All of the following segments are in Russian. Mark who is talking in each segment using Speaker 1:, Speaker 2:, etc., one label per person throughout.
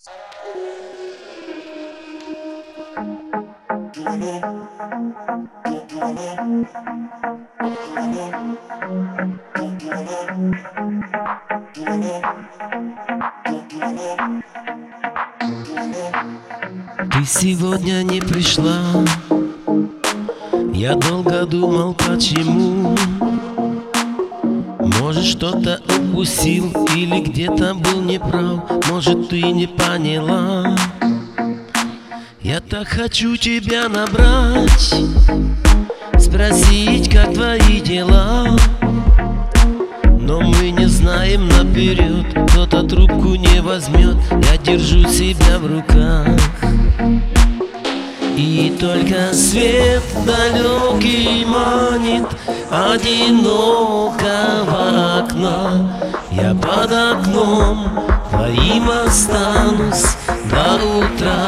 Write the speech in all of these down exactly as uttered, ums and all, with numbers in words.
Speaker 1: Ты сегодня не пришла. Я долго думал, почему. Может, что-то упустил или где-то был неправ. Может, ты не поняла. Я так хочу тебя набрать, спросить, как твои дела. Но мы не знаем наперед, кто-то трубку не возьмет. Я держу себя в руках, и только свет далекий манит одинокого окна. Я под окном твоим останусь до утра.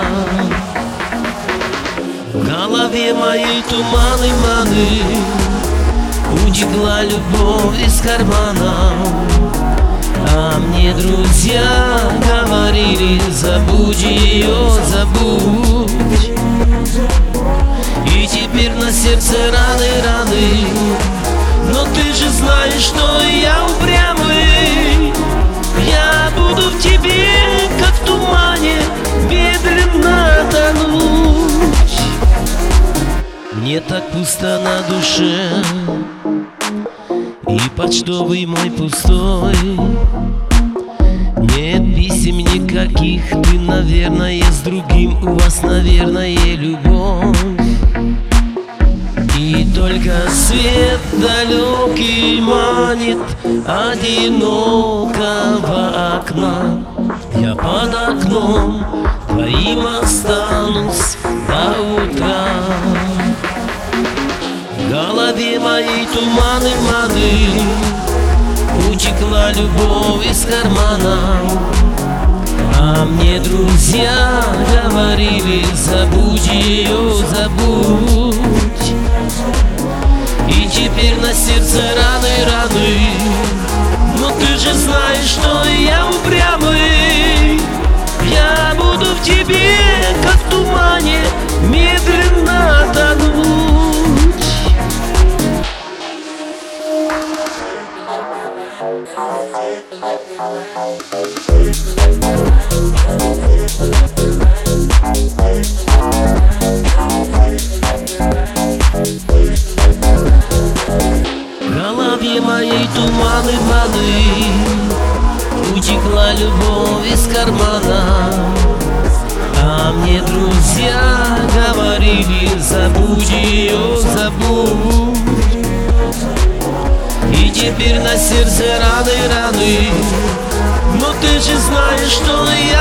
Speaker 1: В голове моей туманы, маны, утекла любовь из кармана. А мне друзья говорили: забудь ее, забудь. И теперь на сердце раны, раны. Но ты же знаешь, что я упрямый. Я буду в тебе, как в тумане, медленно тонуть. Мне так пусто на душе, и почтовый мой пустой. Нет писем никаких, ты, наверное, с другим. У вас, наверное, любовь. И только свет далекий манит одинокого окна. Я под окном твоим останусь до утра. В голове моей туманы, маны, утекла любовь из кармана. А мне друзья говорили: забудь ее, забудь. И теперь на сердце раны, раны. Но ты же знаешь, что я упрямый. Я буду в тебе, как в тумане, медленно тонуть. В голове моей туманы, маны, утекла любовь из кармана. А мне друзья говорили: забудь ее, забудь. И теперь на сердце раны, раны. Но ты же знаешь, что я